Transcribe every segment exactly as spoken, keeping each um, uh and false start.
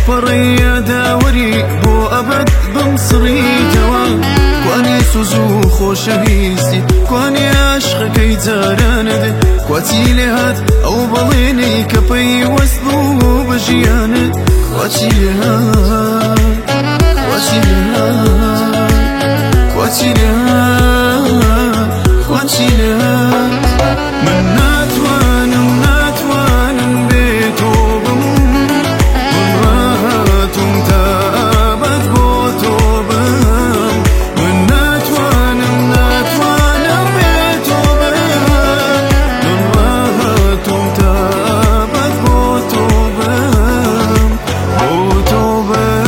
پەڕەیە داوەری بۆ ئەبەد بەم سڕیتەوە کوانی سوز و خۆشەویستی کوانی عاشقەکەی جارانت کواچی لێ هات ئەو بەڵێنەی کە پەیوەست بوو بە ژیانت کواچی لێ هات کواچی لێ هات کواچی لێ هات کواچی لێ هات من ناتوانم ناتوانم بێ تۆ بموم من ڕاهاتوم تا ئابەد بۆ تۆ بم من ناتوانم ناتوانم بێ تۆ بم من ڕاهاتوم تا ئابەد بۆ تۆ بم بۆ تۆ بم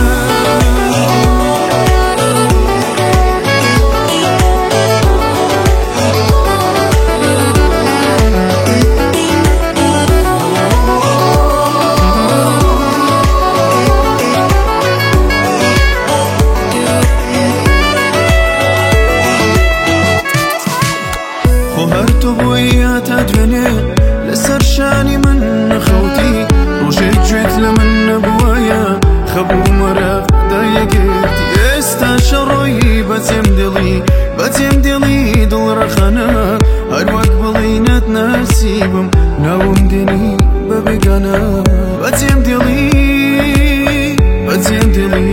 هەرتۆ بۆی هاتە دوێنێ لەسەر شانی من نەخەوتی ڕۆژێک گوێت لە من نەبووایە خەبوو مەرەق دایەگرتی ئێستا شەڕۆیی بەجێم دڵی بەجێم دڵی دڵڕەخەنە هەروەک بڵی نەتناسیبم ناوم دێنی بە بێگانە بەجێم دڵی بەجێم دڵی